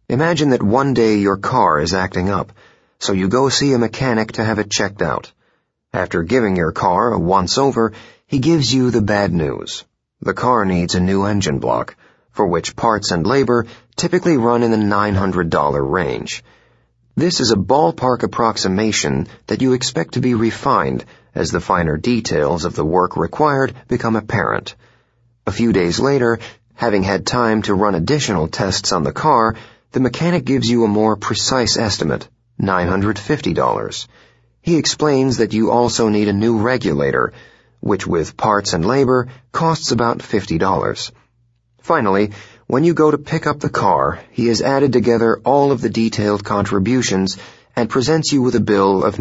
Imagine that one day your car is acting up, so you go see a mechanic to have it checked out. After giving your car a once-over, he gives you the bad news. The car needs a new engine block, for which parts and labor typically run in the $900 range. This is a ballpark approximation that you expect to be refined as the finer details of the work required become apparent. A few days later, having had time to run additional tests on the car, the mechanic gives you a more precise estimate, $950. He explains that you also need a new regulator, which with parts and labor costs about $50. Finally, when you go to pick up the car, he has added together all of the detailed contributions and presents you with a bill of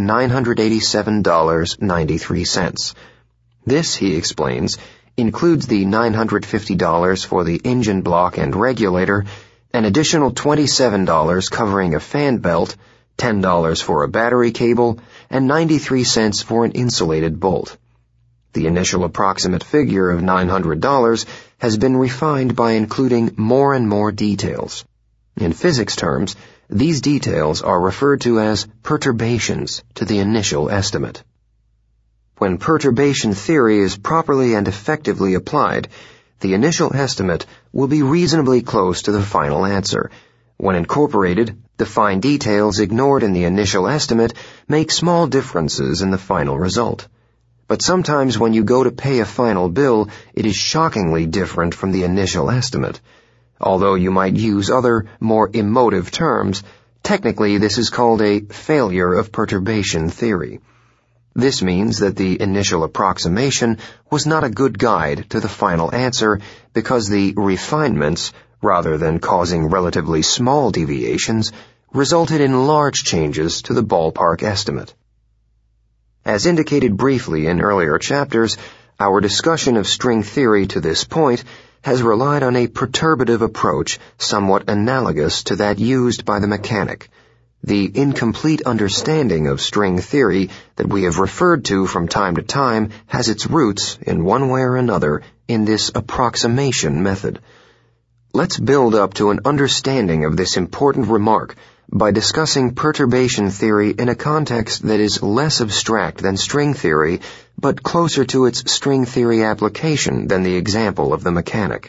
$987.93. This, he explains, includes the $950 for the engine block and regulator, an additional $27 covering a fan belt, $10 for a battery cable, and 93 cents for an insulated bolt. The initial approximate figure of $900 has been refined by including more and more details. In physics terms, these details are referred to as perturbations to the initial estimate. When perturbation theory is properly and effectively applied, the initial estimate will be reasonably close to the final answer. When incorporated, the fine details ignored in the initial estimate make small differences in the final result. But sometimes when you go to pay a final bill, it is shockingly different from the initial estimate. Although you might use other, more emotive terms, technically this is called a failure of perturbation theory. This means that the initial approximation was not a good guide to the final answer because the refinements, rather than causing relatively small deviations, resulted in large changes to the ballpark estimate. As indicated briefly in earlier chapters, our discussion of string theory to this point has relied on a perturbative approach somewhat analogous to that used by the mechanic. The incomplete understanding of string theory that we have referred to from time to time has its roots, in one way or another, in this approximation method. Let's build up to an understanding of this important remark by discussing perturbation theory in a context that is less abstract than string theory, but closer to its string theory application than the example of the mechanic.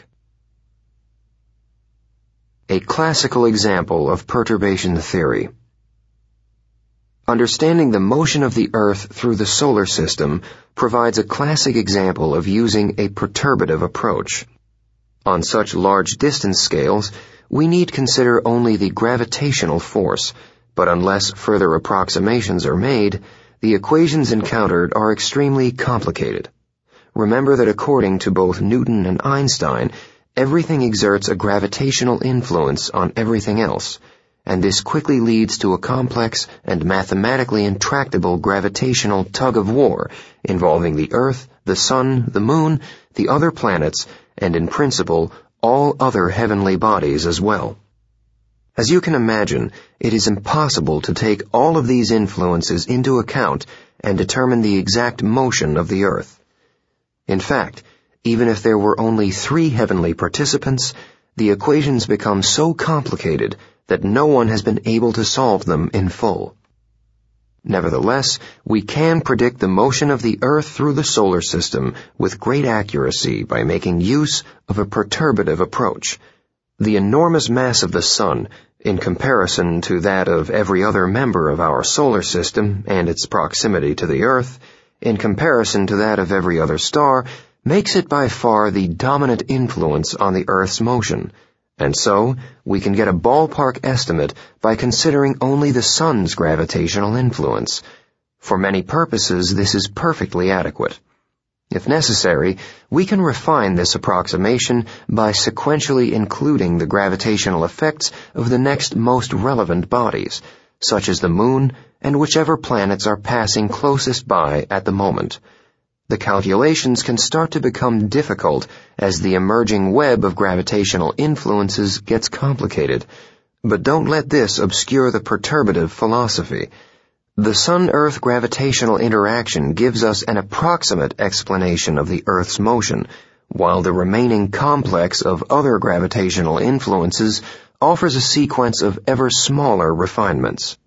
A classical example of perturbation theory. Understanding the motion of the Earth through the solar system provides a classic example of using a perturbative approach. On such large distance scales, we need consider only the gravitational force, but unless further approximations are made, the equations encountered are extremely complicated. Remember that according to both Newton and Einstein, everything exerts a gravitational influence on everything else, and this quickly leads to a complex and mathematically intractable gravitational tug-of-war involving the Earth, the Sun, the Moon, the other planets, and in principle, all other heavenly bodies as well. As you can imagine, it is impossible to take all of these influences into account and determine the exact motion of the Earth. In fact, even if there were only 3 heavenly participants, the equations become so complicated that no one has been able to solve them in full. Nevertheless, we can predict the motion of the Earth through the solar system with great accuracy by making use of a perturbative approach. The enormous mass of the Sun, in comparison to that of every other member of our solar system and its proximity to the Earth, in comparison to that of every other star, makes it by far the dominant influence on the Earth's motion. And so, we can get a ballpark estimate by considering only the Sun's gravitational influence. For many purposes, this is perfectly adequate. If necessary, we can refine this approximation by sequentially including the gravitational effects of the next most relevant bodies, such as the Moon and whichever planets are passing closest by at the moment. The calculations can start to become difficult as the emerging web of gravitational influences gets complicated, but don't let this obscure the perturbative philosophy. The Sun-Earth gravitational interaction gives us an approximate explanation of the Earth's motion, while the remaining complex of other gravitational influences offers a sequence of ever smaller refinements.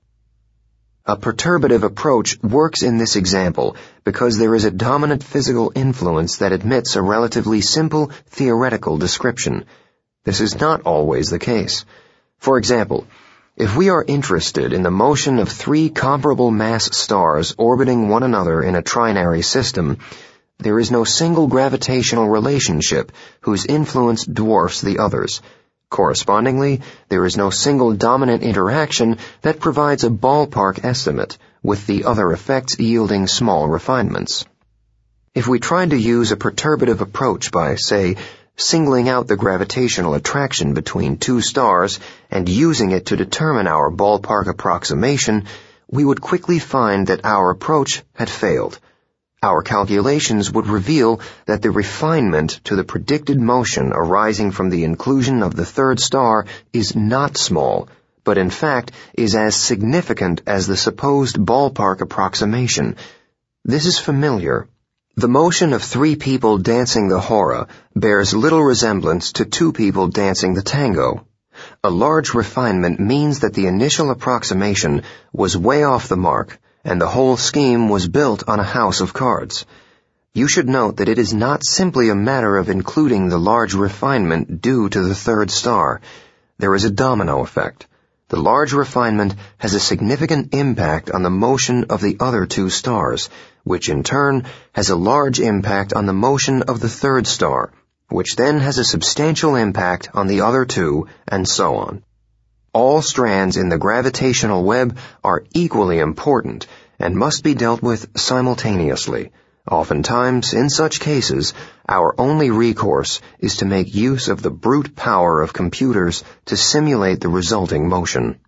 A perturbative approach works in this example because there is a dominant physical influence that admits a relatively simple theoretical description. This is not always the case. For example, if we are interested in the motion of three comparable mass stars orbiting one another in a trinary system, there is no single gravitational relationship whose influence dwarfs the others. Correspondingly, there is no single dominant interaction that provides a ballpark estimate, with the other effects yielding small refinements. If we tried to use a perturbative approach by, say, singling out the gravitational attraction between two stars and using it to determine our ballpark approximation, we would quickly find that our approach had failed. Our calculations would reveal that the refinement to the predicted motion arising from the inclusion of the third star is not small, but in fact is as significant as the supposed ballpark approximation. This is familiar. The motion of three people dancing the hora bears little resemblance to two people dancing the tango. A large refinement means that the initial approximation was way off the mark, and the whole scheme was built on a house of cards. You should note that it is not simply a matter of including the large refinement due to the third star. There is a domino effect. The large refinement has a significant impact on the motion of the other two stars, which in turn has a large impact on the motion of the third star, which then has a substantial impact on the other two, and so on. All strands in the gravitational web are equally important and must be dealt with simultaneously. Oftentimes, in such cases, our only recourse is to make use of the brute power of computers to simulate the resulting motion.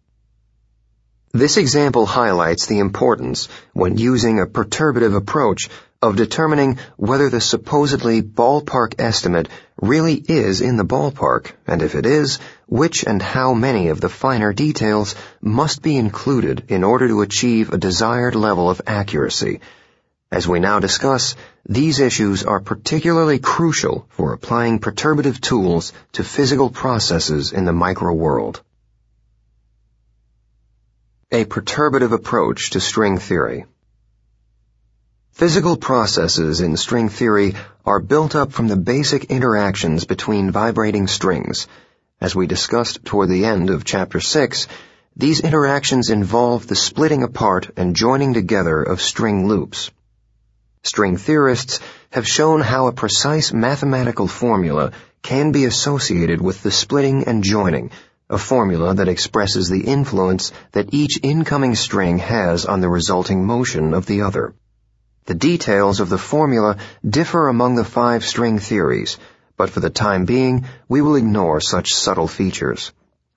This example highlights the importance, when using a perturbative approach, of determining whether the supposedly ballpark estimate really is in the ballpark, and if it is, which and how many of the finer details must be included in order to achieve a desired level of accuracy. As we now discuss, these issues are particularly crucial for applying perturbative tools to physical processes in the microworld. A perturbative approach to string theory. Physical processes in string theory are built up from the basic interactions between vibrating strings. As we discussed toward the end of Chapter 6, these interactions involve the splitting apart and joining together of string loops. String theorists have shown how a precise mathematical formula can be associated with the splitting and joining, a formula that expresses the influence that each incoming string has on the resulting motion of the other. The details of the formula differ among the 5 string theories, but for the time being, we will ignore such subtle features.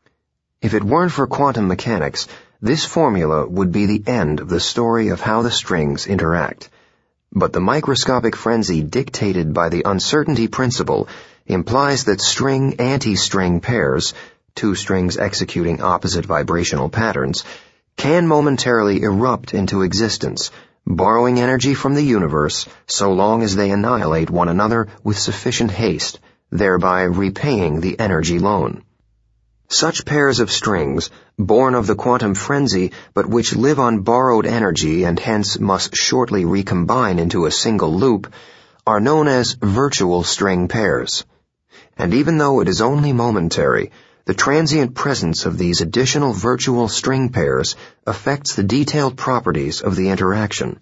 If it weren't for quantum mechanics, this formula would be the end of the story of how the strings interact. But the microscopic frenzy dictated by the uncertainty principle implies that string-anti-string pairs, 2 strings executing opposite vibrational patterns, can momentarily erupt into existence, borrowing energy from the universe so long as they annihilate one another with sufficient haste, thereby repaying the energy loan. Such pairs of strings, born of the quantum frenzy but which live on borrowed energy and hence must shortly recombine into a single loop, are known as virtual string pairs. And even though it is only momentary, the transient presence of these additional virtual string pairs affects the detailed properties of the interaction.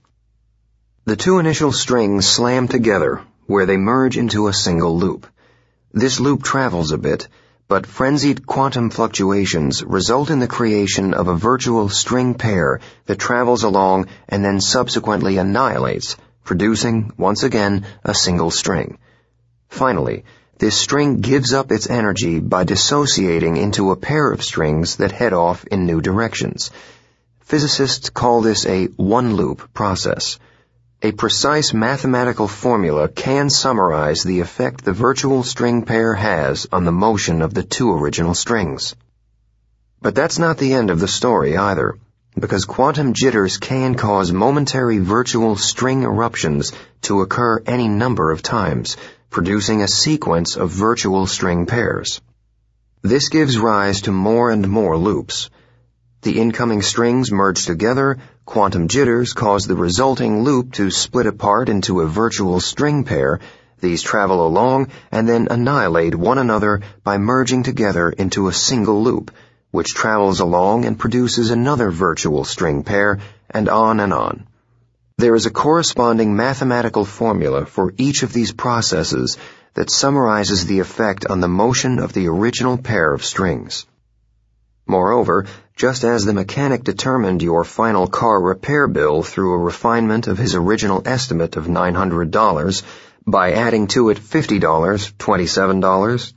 The 2 initial strings slam together, where they merge into a single loop. This loop travels a bit, but frenzied quantum fluctuations result in the creation of a virtual string pair that travels along and then subsequently annihilates, producing, once again, a single string. Finally, this string gives up its energy by dissociating into a pair of strings that head off in new directions. Physicists call this a one-loop process. A precise mathematical formula can summarize the effect the virtual string pair has on the motion of the 2 original strings. But that's not the end of the story either, because quantum jitters can cause momentary virtual string eruptions to occur any number of times, producing a sequence of virtual string pairs. This gives rise to more and more loops. The incoming strings merge together, quantum jitters cause the resulting loop to split apart into a virtual string pair. These travel along and then annihilate one another by merging together into a single loop, which travels along and produces another virtual string pair, and on and on. There is a corresponding mathematical formula for each of these processes that summarizes the effect on the motion of the original pair of strings. Moreover, just as the mechanic determined your final car repair bill through a refinement of his original estimate of $900 by adding to it $50, $27,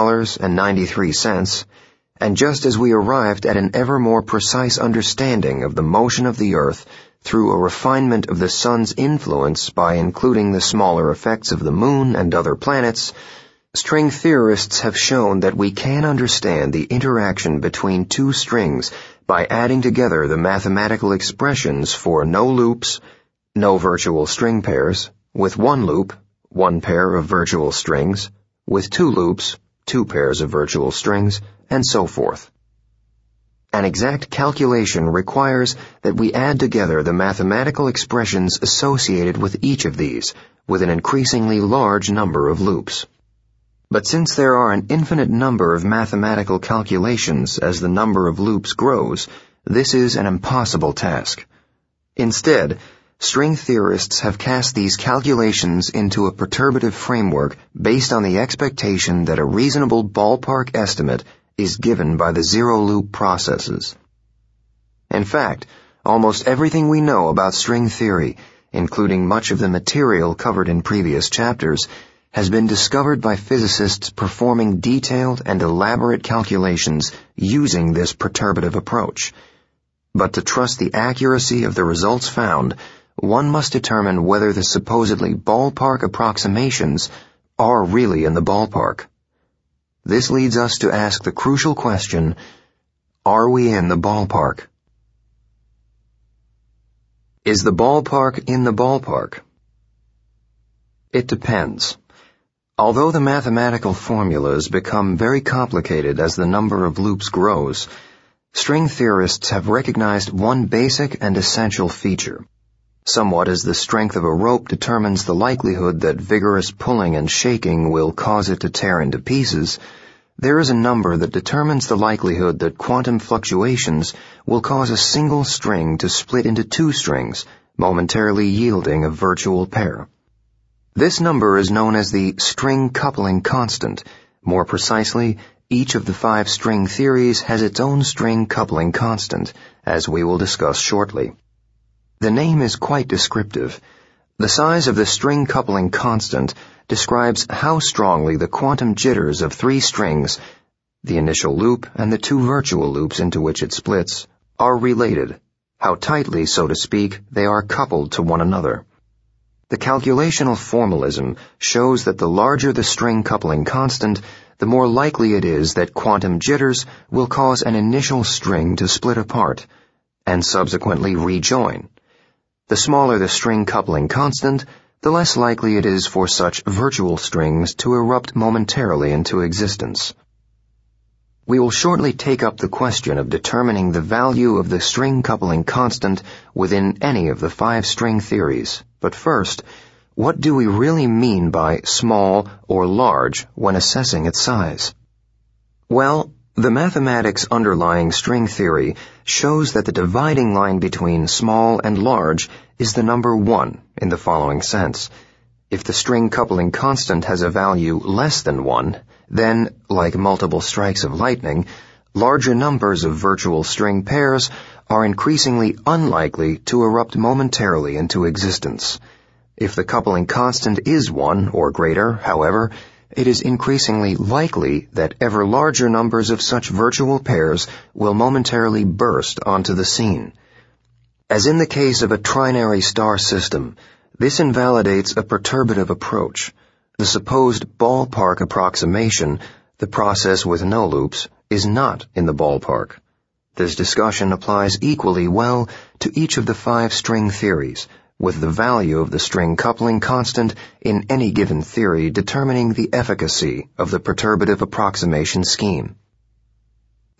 $10.93, and just as we arrived at an ever more precise understanding of the motion of the Earth through a refinement of the Sun's influence by including the smaller effects of the Moon and other planets, string theorists have shown that we can understand the interaction between two strings by adding together the mathematical expressions for no loops, no virtual string pairs, with one loop, one pair of virtual strings, with two loops, two pairs of virtual strings, and so forth. An exact calculation requires that we add together the mathematical expressions associated with each of these, with an increasingly large number of loops. But since there are an infinite number of mathematical calculations as the number of loops grows, this is an impossible task. Instead, string theorists have cast these calculations into a perturbative framework based on the expectation that a reasonable ballpark estimate is given by the zero-loop processes. In fact, almost everything we know about string theory, including much of the material covered in previous chapters, has been discovered by physicists performing detailed and elaborate calculations using this perturbative approach. But to trust the accuracy of the results found, one must determine whether the supposedly ballpark approximations are really in the ballpark. This leads us to ask the crucial question, are we in the ballpark? Is the ballpark in the ballpark? It depends. Although the mathematical formulas become very complicated as the number of loops grows, string theorists have recognized one basic and essential feature. Somewhat as the strength of a rope determines the likelihood that vigorous pulling and shaking will cause it to tear into pieces, there is a number that determines the likelihood that quantum fluctuations will cause a single string to split into two strings, momentarily yielding a virtual pair. This number is known as the string coupling constant. More precisely, each of the 5 string theories has its own string coupling constant, as we will discuss shortly. The name is quite descriptive. The size of the string coupling constant describes how strongly the quantum jitters of 3 strings, the initial loop and the 2 virtual loops into which it splits, are related, how tightly, so to speak, they are coupled to one another. The calculational formalism shows that the larger the string coupling constant, the more likely it is that quantum jitters will cause an initial string to split apart, and subsequently rejoin. The smaller the string coupling constant, the less likely it is for such virtual strings to erupt momentarily into existence. We will shortly take up the question of determining the value of the string coupling constant within any of the 5 string theories. But first, what do we really mean by small or large when assessing its size? Well, the mathematics underlying string theory shows that the dividing line between small and large is the number 1 in the following sense. If the string coupling constant has a value less than 1, then, like multiple strikes of lightning, larger numbers of virtual string pairs are increasingly unlikely to erupt momentarily into existence. If the coupling constant is 1 or greater, however, it is increasingly likely that ever larger numbers of such virtual pairs will momentarily burst onto the scene. As in the case of a trinary star system, this invalidates a perturbative approach. The supposed ballpark approximation, the process with no loops, is not in the ballpark. This discussion applies equally well to each of the 5 string theories, with the value of the string coupling constant in any given theory determining the efficacy of the perturbative approximation scheme.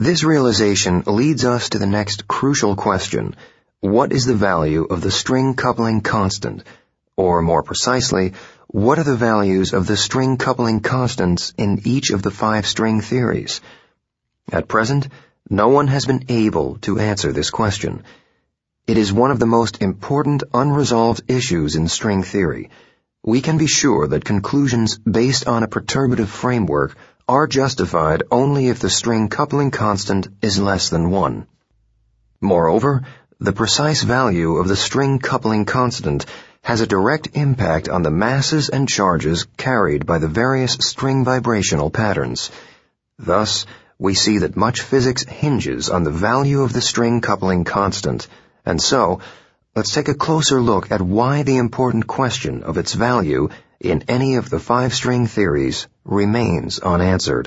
This realization leads us to the next crucial question: what is the value of the string coupling constant? Or more precisely, what are the values of the string coupling constants in each of the 5 string theories? At present, no one has been able to answer this question. It is one of the most important unresolved issues in string theory. We can be sure that conclusions based on a perturbative framework are justified only if the string coupling constant is less than 1. Moreover, the precise value of the string coupling constant has a direct impact on the masses and charges carried by the various string vibrational patterns. Thus, we see that much physics hinges on the value of the string coupling constant, and so, let's take a closer look at why the important question of its value in any of the 5 string theories remains unanswered.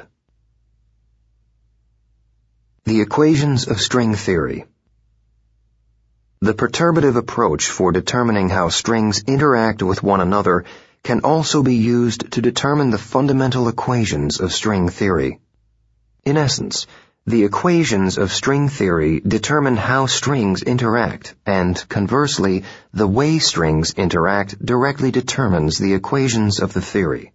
The equations of string theory. The perturbative approach for determining how strings interact with one another can also be used to determine the fundamental equations of string theory. In essence, the equations of string theory determine how strings interact, and conversely, the way strings interact directly determines the equations of the theory.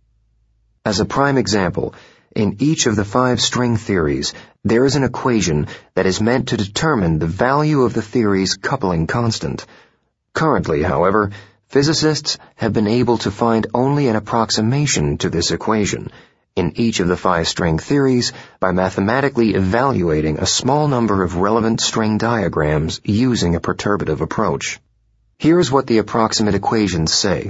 As a prime example, in each of the 5 string theories, there is an equation that is meant to determine the value of the theory's coupling constant. Currently, however, physicists have been able to find only an approximation to this equation in each of the 5 string theories by mathematically evaluating a small number of relevant string diagrams using a perturbative approach. Here is what the approximate equations say.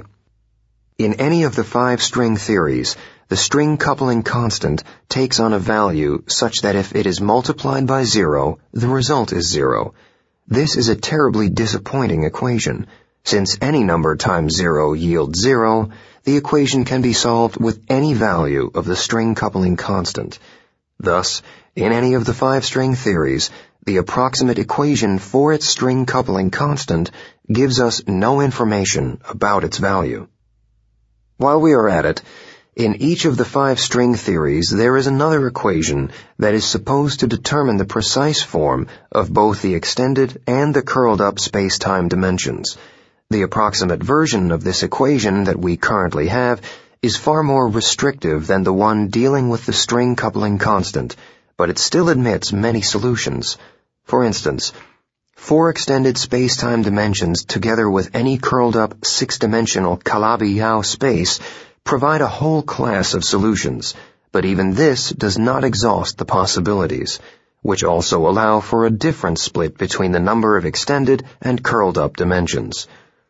In any of the 5 string theories, the string coupling constant takes on a value such that if it is multiplied by 0, the result is 0. This is a terribly disappointing equation. Since any number times 0 yields 0, the equation can be solved with any value of the string coupling constant. Thus, in any of the 5 string theories, the approximate equation for its string coupling constant gives us no information about its value. While we are at it, in each of the 5 string theories there is another equation that is supposed to determine the precise form of both the extended and the curled-up space-time dimensions. The approximate version of this equation that we currently have is far more restrictive than the one dealing with the string coupling constant, but it still admits many solutions. For instance, 4 extended space-time dimensions together with any curled-up 6-dimensional Calabi-Yau space provide a whole class of solutions, but even this does not exhaust the possibilities, which also allow for a different split between the number of extended and curled-up dimensions.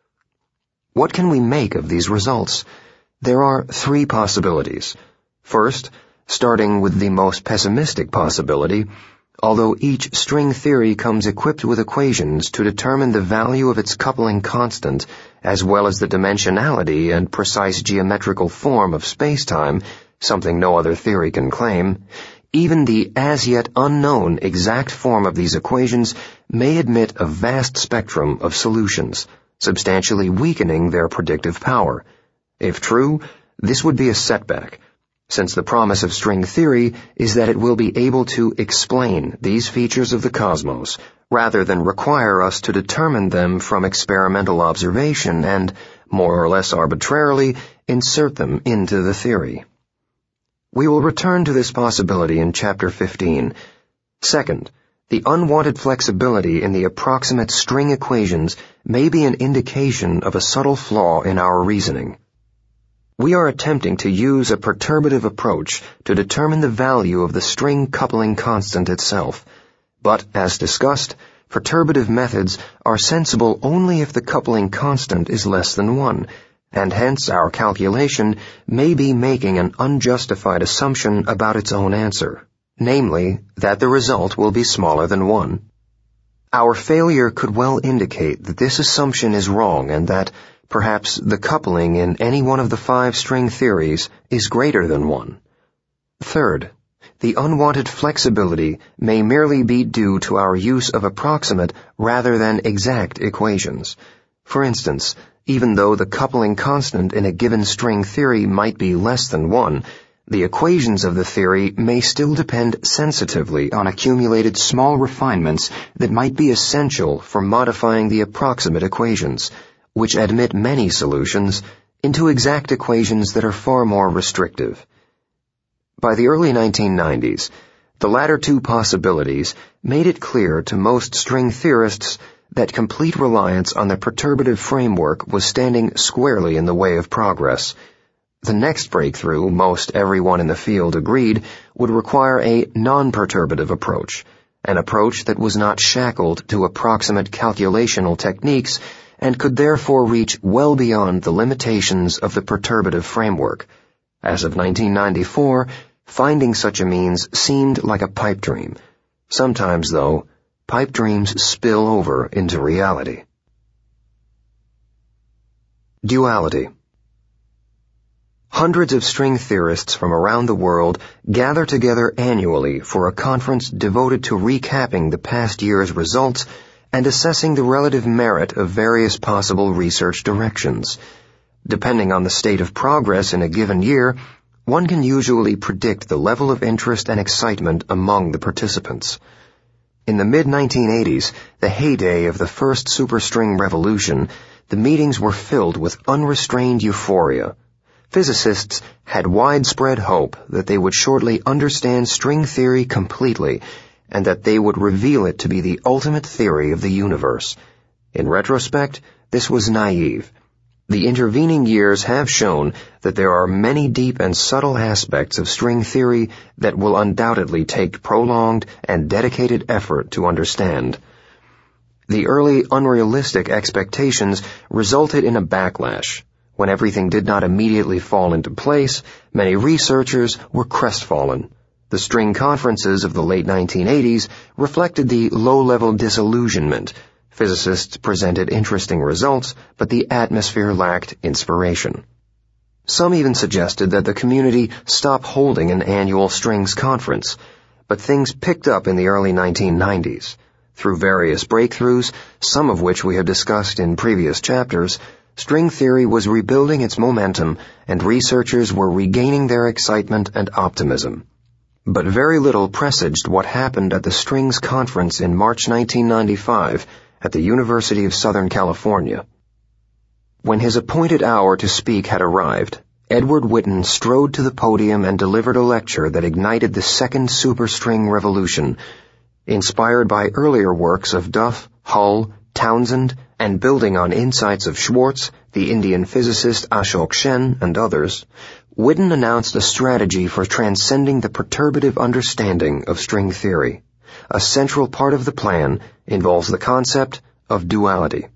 What can we make of these results? There are 3 possibilities. First, starting with the most pessimistic possibility, although each string theory comes equipped with equations to determine the value of its coupling constant, as well as the dimensionality and precise geometrical form of spacetime, something no other theory can claim, even the as-yet unknown exact form of these equations may admit a vast spectrum of solutions, substantially weakening their predictive power. If true, this would be a setback, since the promise of string theory is that it will be able to explain these features of the cosmos, rather than require us to determine them from experimental observation and, more or less arbitrarily, insert them into the theory. We will return to this possibility in Chapter 15. Second, the unwanted flexibility in the approximate string equations may be an indication of a subtle flaw in our reasoning. We are attempting to use a perturbative approach to determine the value of the string coupling constant itself, but, as discussed, perturbative methods are sensible only if the coupling constant is less than 1, and hence our calculation may be making an unjustified assumption about its own answer, namely, that the result will be smaller than 1. Our failure could well indicate that this assumption is wrong and that, perhaps, the coupling in any one of the 5 string theories is greater than 1. Third, the unwanted flexibility may merely be due to our use of approximate rather than exact equations. For instance, even though the coupling constant in a given string theory might be less than 1, The equations of the theory may still depend sensitively on accumulated small refinements that might be essential for modifying the approximate equations, which admit many solutions, into exact equations that are far more restrictive. By the early 1990s, the latter two possibilities made it clear to most string theorists that complete reliance on the perturbative framework was standing squarely in the way of progress. The next breakthrough, most everyone in the field agreed, would require a non-perturbative approach, an approach that was not shackled to approximate calculational techniques and could therefore reach well beyond the limitations of the perturbative framework. As of 1994, finding such a means seemed like a pipe dream. Sometimes, though, pipe dreams spill over into reality. Duality. Hundreds of string theorists from around the world gather together annually for a conference devoted to recapping the past year's results and assessing the relative merit of various possible research directions. Depending on the state of progress in a given year, one can usually predict the level of interest and excitement among the participants. In the mid-1980s, the heyday of the first superstring revolution, the meetings were filled with unrestrained euphoria. Physicists had widespread hope that they would shortly understand string theory completely and that they would reveal it to be the ultimate theory of the universe. In retrospect, this was naive. The intervening years have shown that there are many deep and subtle aspects of string theory that will undoubtedly take prolonged and dedicated effort to understand. The early unrealistic expectations resulted in a backlash. When everything did not immediately fall into place, many researchers were crestfallen. The string conferences of the late 1980s reflected the low-level disillusionment. Physicists presented interesting results, but the atmosphere lacked inspiration. Some even suggested that the community stop holding an annual strings conference, but things picked up in the early 1990s. Through various breakthroughs, some of which we have discussed in previous chapters, string theory was rebuilding its momentum and researchers were regaining their excitement and optimism. But very little presaged what happened at the Strings Conference in March 1995 at the University of Southern California. When his appointed hour to speak had arrived, Edward Witten strode to the podium and delivered a lecture that ignited the second superstring revolution. Inspired by earlier works of Duff, Hull, Townsend, and building on insights of Schwartz, the Indian physicist Ashok Sen, and others, Witten announced a strategy for transcending the perturbative understanding of string theory. A central part of the plan involves the concept of duality.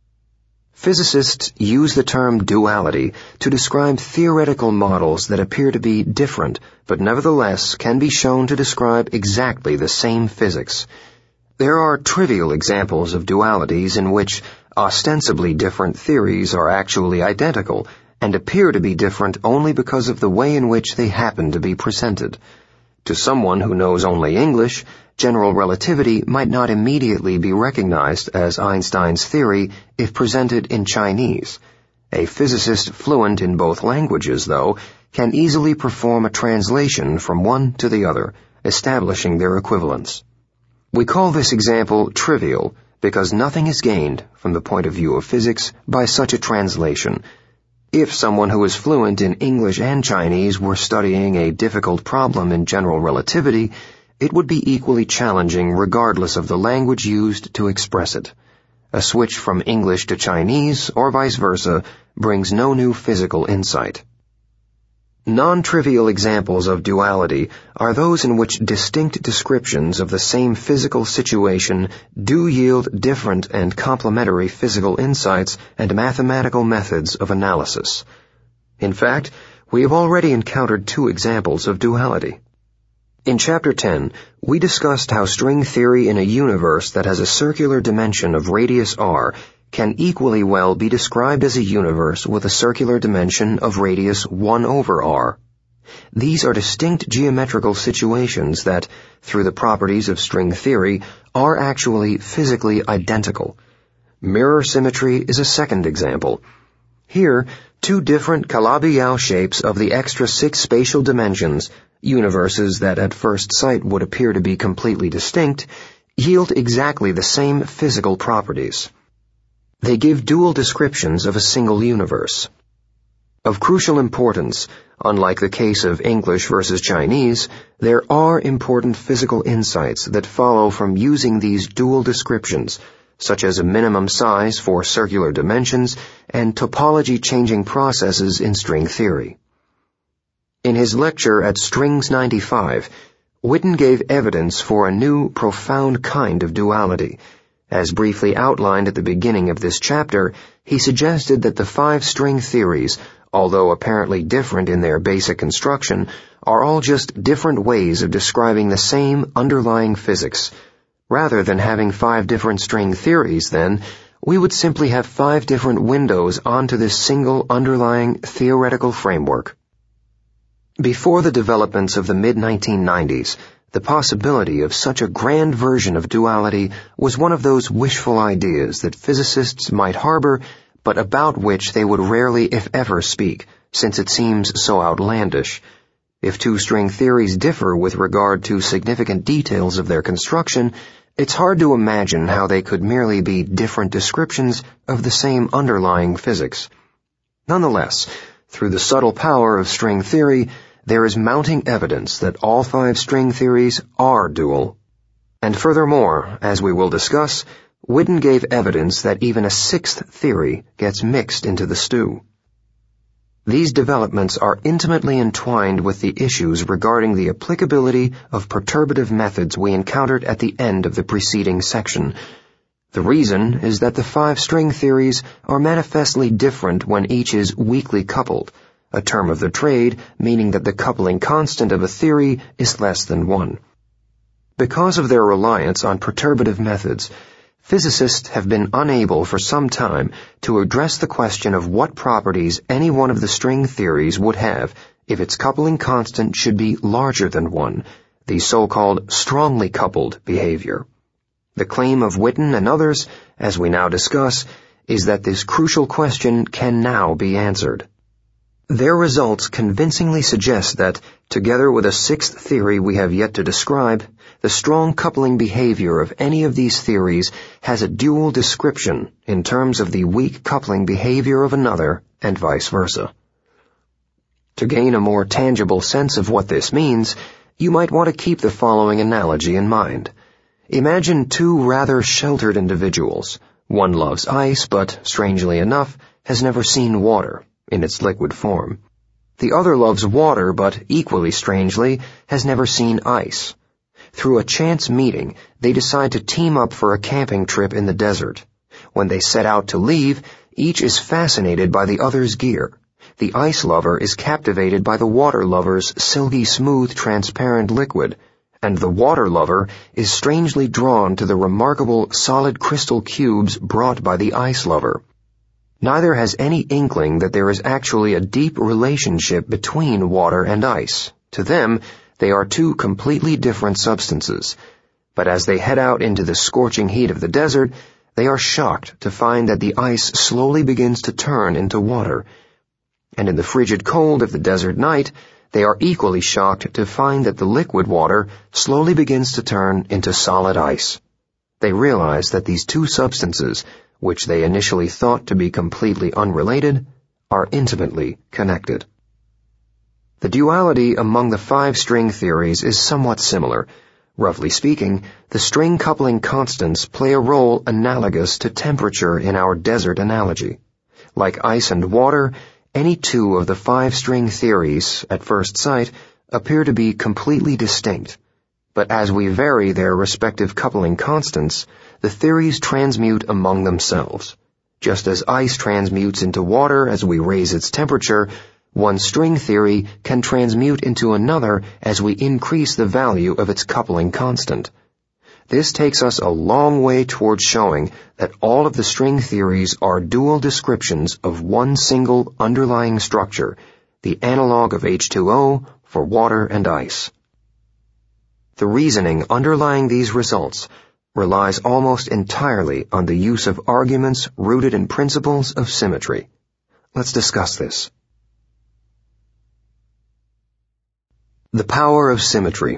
Physicists use the term duality to describe theoretical models that appear to be different, but nevertheless can be shown to describe exactly the same physics. There are trivial examples of dualities in which ostensibly different theories are actually identical and appear to be different only because of the way in which they happen to be presented. To someone who knows only English, general relativity might not immediately be recognized as Einstein's theory if presented in Chinese. A physicist fluent in both languages, though, can easily perform a translation from one to the other, establishing their equivalence. We call this example trivial because nothing is gained from the point of view of physics by such a translation. If someone who is fluent in English and Chinese were studying a difficult problem in general relativity, it would be equally challenging regardless of the language used to express it. A switch from English to Chinese, or vice versa, brings no new physical insight. Non-trivial examples of duality are those in which distinct descriptions of the same physical situation do yield different and complementary physical insights and mathematical methods of analysis. In fact, we have already encountered two examples of duality. In Chapter 10, we discussed how string theory in a universe that has a circular dimension of radius r can equally well be described as a universe with a circular dimension of radius 1 over r. These are distinct geometrical situations that, through the properties of string theory, are actually physically identical. Mirror symmetry is a second example. Here, Two different Calabi-Yau shapes of the extra 6 spatial dimensions, universes that at first sight would appear to be completely distinct, yield exactly the same physical properties. They give dual descriptions of a single universe. Of crucial importance, unlike the case of English versus Chinese, there are important physical insights that follow from using these dual descriptions, such as a minimum size for circular dimensions and topology-changing processes in string theory. In his lecture at Strings 95, Witten gave evidence for a new, profound kind of duality. As briefly outlined at the beginning of this chapter, he suggested that the 5 string theories, although apparently different in their basic construction, are all just different ways of describing the same underlying physics. Rather than having 5 different string theories, then, we would simply have 5 different windows onto this single underlying theoretical framework. Before the developments of the mid-1990s, the possibility of such a grand version of duality was one of those wishful ideas that physicists might harbor, but about which they would rarely, if ever, speak, since it seems so outlandish. If 2 string theories differ with regard to significant details of their construction, it's hard to imagine how they could merely be different descriptions of the same underlying physics. Nonetheless, through the subtle power of string theory, there is mounting evidence that all 5 string theories are dual. And furthermore, as we will discuss, Witten gave evidence that even a 6th theory gets mixed into the stew. These developments are intimately entwined with the issues regarding the applicability of perturbative methods we encountered at the end of the preceding section. The reason is that the 5 string theories are manifestly different when each is weakly coupled, a term of the trade meaning that the coupling constant of a theory is less than 1. Because of their reliance on perturbative methods, physicists have been unable for some time to address the question of what properties any one of the string theories would have if its coupling constant should be larger than 1, the so-called strongly coupled behavior. The claim of Witten and others, as we now discuss, is that this crucial question can now be answered. Their results convincingly suggest that, together with a 6th theory we have yet to describe, the strong coupling behavior of any of these theories has a dual description in terms of the weak coupling behavior of another, and vice versa. To gain a more tangible sense of what this means, you might want to keep the following analogy in mind. Imagine 2 rather sheltered individuals. One loves ice, but, strangely enough, has never seen water in its liquid form. The other loves water, but equally strangely, has never seen ice. Through a chance meeting, they decide to team up for a camping trip in the desert. When they set out to leave, each is fascinated by the other's gear. The ice lover is captivated by the water lover's silky smooth transparent liquid, and the water lover is strangely drawn to the remarkable solid crystal cubes brought by the ice lover. Neither has any inkling that there is actually a deep relationship between water and ice. To them, they are 2 completely different substances. But as they head out into the scorching heat of the desert, they are shocked to find that the ice slowly begins to turn into water. And in the frigid cold of the desert night, they are equally shocked to find that the liquid water slowly begins to turn into solid ice. They realize that these 2 substances, which they initially thought to be completely unrelated, are intimately connected. The duality among the 5 string theories is somewhat similar. Roughly speaking, the string coupling constants play a role analogous to temperature in our desert analogy. Like ice and water, any 2 of the 5 string theories, at first sight, appear to be completely distinct. But as we vary their respective coupling constants, the theories transmute among themselves. Just as ice transmutes into water as we raise its temperature, one string theory can transmute into another as we increase the value of its coupling constant. This takes us a long way towards showing that all of the string theories are dual descriptions of one single underlying structure, the analog of H2O for water and ice. The reasoning underlying these results relies almost entirely on the use of arguments rooted in principles of symmetry. Let's discuss this. The power of symmetry.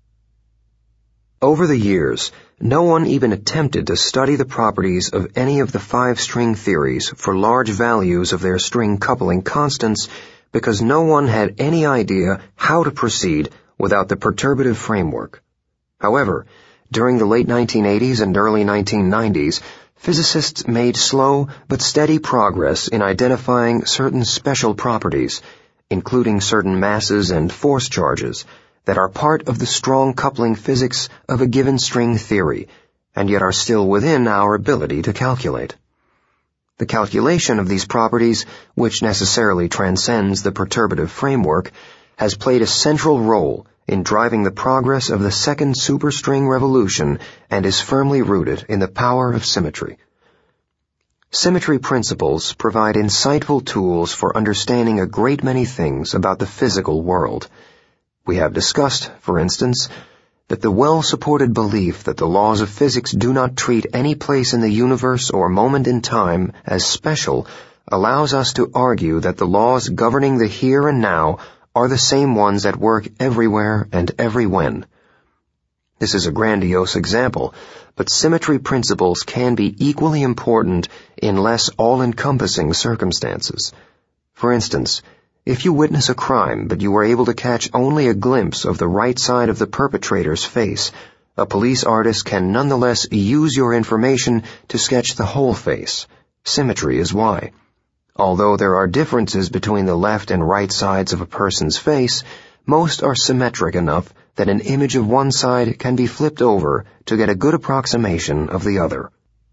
Over the years, no one even attempted to study the properties of any of the 5 string theories for large values of their string coupling constants because no one had any idea how to proceed without the perturbative framework. However, during the late 1980s and early 1990s, physicists made slow but steady progress in identifying certain special properties, including certain masses and force charges, that are part of the strong coupling physics of a given string theory, and yet are still within our ability to calculate. The calculation of these properties, which necessarily transcends the perturbative framework, has played a central role in driving the progress of the second superstring revolution and is firmly rooted in the power of symmetry. Symmetry principles provide insightful tools for understanding a great many things about the physical world. We have discussed, for instance, that the well-supported belief that the laws of physics do not treat any place in the universe or moment in time as special allows us to argue that the laws governing the here and now are the same ones at work everywhere and everywhen. This is a grandiose example, but symmetry principles can be equally important in less all-encompassing circumstances. For instance, if you witness a crime but you are able to catch only a glimpse of the right side of the perpetrator's face, a police artist can nonetheless use your information to sketch the whole face. Symmetry is why. Although there are differences between the left and right sides of a person's face, most are symmetric enough that an image of one side can be flipped over to get a good approximation of the other.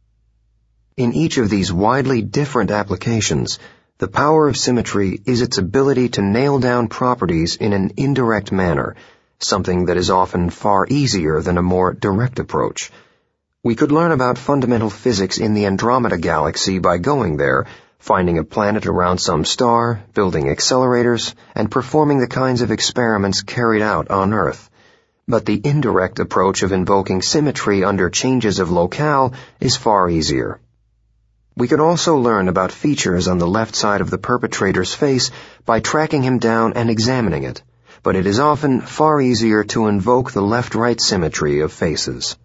In each of these widely different applications, the power of symmetry is its ability to nail down properties in an indirect manner, something that is often far easier than a more direct approach. We could learn about fundamental physics in the Andromeda Galaxy by going there, finding a planet around some star, building accelerators, and performing the kinds of experiments carried out on Earth. But the indirect approach of invoking symmetry under changes of locale is far easier. We could also learn about features on the left side of the perpetrator's face by tracking him down and examining it, but it is often far easier to invoke the left-right symmetry of faces.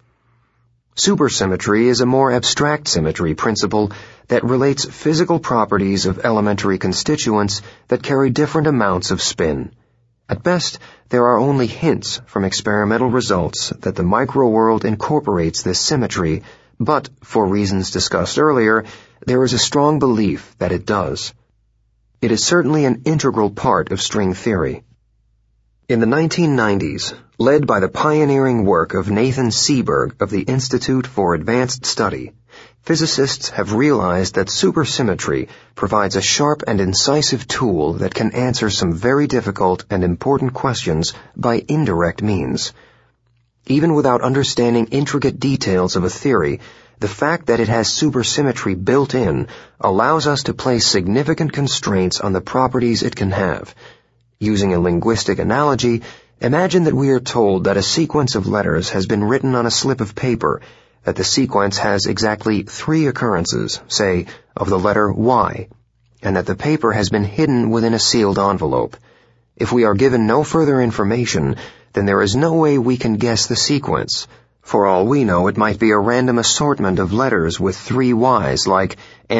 Supersymmetry is a more abstract symmetry principle that relates physical properties of elementary constituents that carry different amounts of spin. At best, there are only hints from experimental results that the microworld incorporates this symmetry, but, for reasons discussed earlier, there is a strong belief that it does. It is certainly an integral part of string theory. In the 1990s, led by the pioneering work of Nathan Seeberg of the Institute for Advanced Study, physicists have realized that supersymmetry provides a sharp and incisive tool that can answer some very difficult and important questions by indirect means. Even without understanding intricate details of a theory, the fact that it has supersymmetry built in allows us to place significant constraints on the properties it can have. Using a linguistic analogy, imagine that we are told that a sequence of letters has been written on a slip of paper, that the sequence has exactly 3 occurrences, say, of the letter Y, and that the paper has been hidden within a sealed envelope. If we are given no further information, then there is no way we can guess the sequence. For all we know, it might be a random assortment of letters with 3 Ys like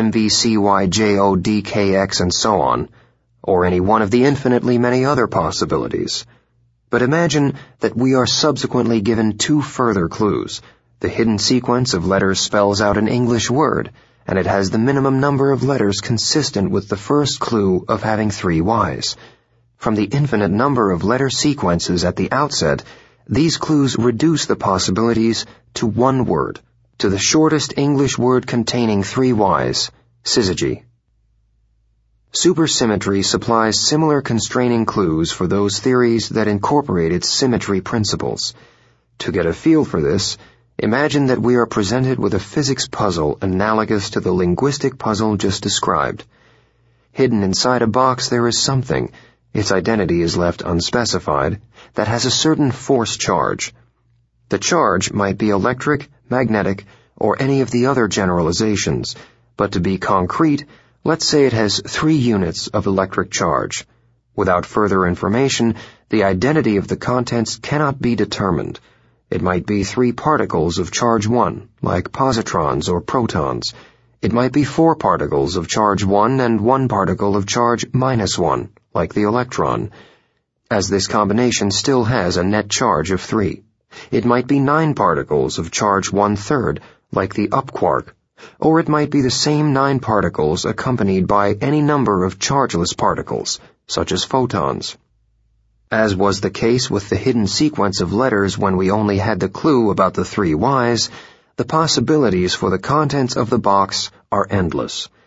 MVCYJODKX and so on, or any one of the infinitely many other possibilities. But imagine that we are subsequently given 2 further clues. The hidden sequence of letters spells out an English word, and it has the minimum number of letters consistent with the first clue of having 3 Ys. From the infinite number of letter sequences at the outset, these clues reduce the possibilities to 1 word, to the shortest English word containing 3 Ys, syzygy. Supersymmetry supplies similar constraining clues for those theories that incorporate its symmetry principles. To get a feel for this, imagine that we are presented with a physics puzzle analogous to the linguistic puzzle just described. Hidden inside a box there is something, its identity is left unspecified, that has a certain force charge. The charge might be electric, magnetic, or any of the other generalizations, but to be concrete, Let's say it has 3 units of electric charge. Without further information, the identity of the contents cannot be determined. It might be 3 particles of charge 1, like positrons or protons. It might be 4 particles of charge 1 and 1 particle of charge -1, like the electron, as this combination still has a net charge of 3. It might be 9 particles of charge 1/3, like the up quark, or it might be the same 9 particles accompanied by any number of chargeless particles, such as photons. As was the case with the hidden sequence of letters when we only had the clue about the 3 Ys, the possibilities for the contents of the box are endless.